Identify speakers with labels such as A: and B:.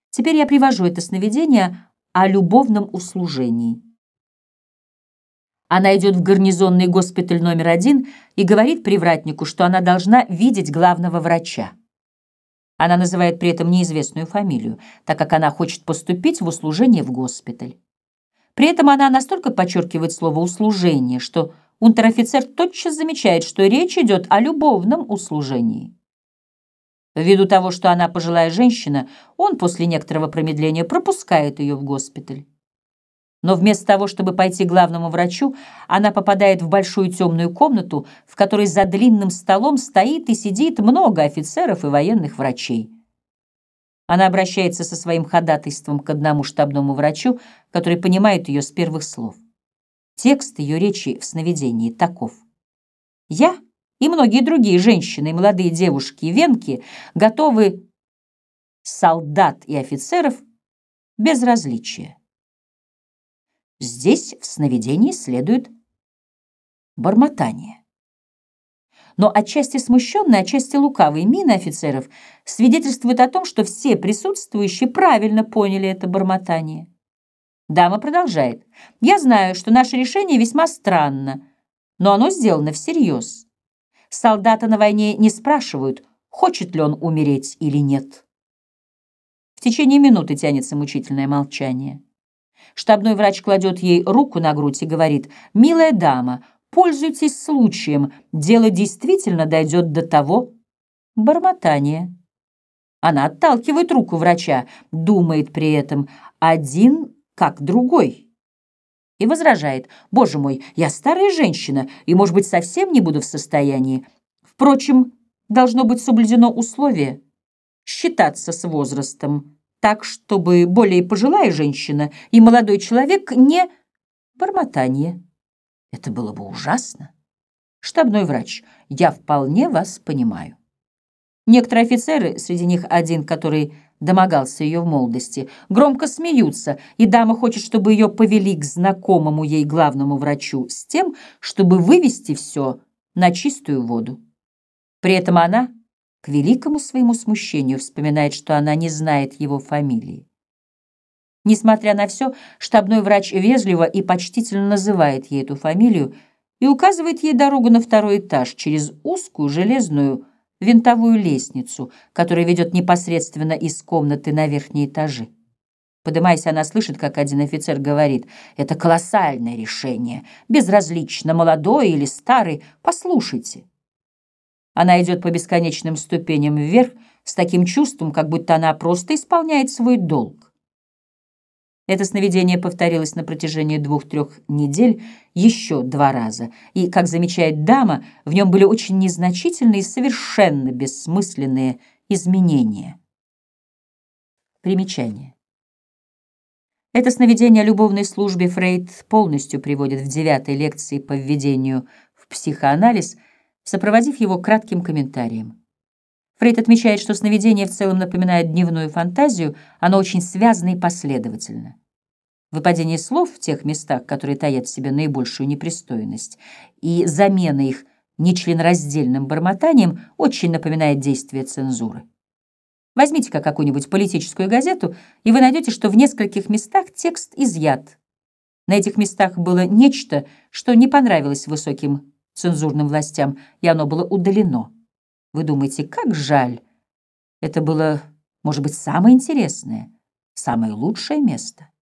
A: Теперь я привожу это сновидение о любовном услужении. Она идет в гарнизонный госпиталь №1 и говорит привратнику, что она должна видеть главного врача. Она называет при этом неизвестную фамилию, так как она хочет поступить в услужение в госпиталь. При этом она настолько подчеркивает слово «услужение», что унтер-офицер тотчас замечает, что речь идет о любовном услужении. Ввиду того, что она пожилая женщина, он после некоторого промедления пропускает ее в госпиталь. Но вместо того, чтобы пойти к главному врачу, она попадает в большую темную комнату, в которой за длинным столом стоит и сидит много офицеров и военных врачей. Она обращается со своим ходатайством к одному штабному врачу, который понимает ее с первых слов. Текст ее речи в сновидении таков: «Я и многие другие женщины и молодые девушки-венки готовы солдат и офицеров без различия». Здесь в сновидении следует бормотание. Но отчасти смущенные, отчасти лукавые мины офицеров свидетельствуют о том, что все присутствующие правильно поняли это бормотание. Дама продолжает: «Я знаю, что наше решение весьма странно, но оно сделано всерьез. Солдата на войне не спрашивают, хочет ли он умереть или нет». В течение минуты тянется мучительное молчание. Штабной врач кладет ей руку на грудь и говорит: «Милая дама, пользуйтесь случаем, дело действительно дойдет до того». Бормотание. Она отталкивает руку врача, думает при этом: один как другой. И возражает: «Боже мой, я старая женщина и, может быть, совсем не буду в состоянии. Впрочем, должно быть соблюдено условие считаться с возрастом, так, чтобы более пожилая женщина и молодой человек не...» Бормотание. Это было бы ужасно. Штабной врач: «Я вполне вас понимаю». Некоторые офицеры, среди них один, который домогался ее в молодости, громко смеются, и дама хочет, чтобы ее повели к знакомому ей главному врачу с тем, чтобы вывести все на чистую воду. При этом она, к великому своему смущению, вспоминает, что она не знает его фамилии. Несмотря на все, штабной врач вежливо и почтительно называет ей эту фамилию и указывает ей дорогу на второй этаж через узкую железную винтовую лестницу, которая ведет непосредственно из комнаты на верхние этажи. Поднимаясь, она слышит, как один офицер говорит: «Это колоссальное решение, безразлично, молодой или старый, послушайте». Она идет по бесконечным ступеням вверх с таким чувством, как будто она просто исполняет свой долг. Это сновидение повторилось на протяжении 2-3 недель еще 2 раза, и, как замечает дама, в нем были очень незначительные и совершенно бессмысленные изменения. Примечание. Это сновидение о любовной службе Фрейд полностью приводит в 9-й лекции по введению в психоанализ, сопроводив его кратким комментарием. Фрейд отмечает, что сновидение в целом напоминает дневную фантазию, оно очень связано и последовательно. Выпадение слов в тех местах, которые таят в себе наибольшую непристойность, и замена их нечленораздельным бормотанием очень напоминает действие цензуры. Возьмите-ка какую-нибудь политическую газету, и вы найдете, что в нескольких местах текст изъят. На этих местах было нечто, что не понравилось высоким цензурным властям, и оно было удалено. Вы думаете, как жаль. Это было, может быть, самое интересное, самое лучшее место.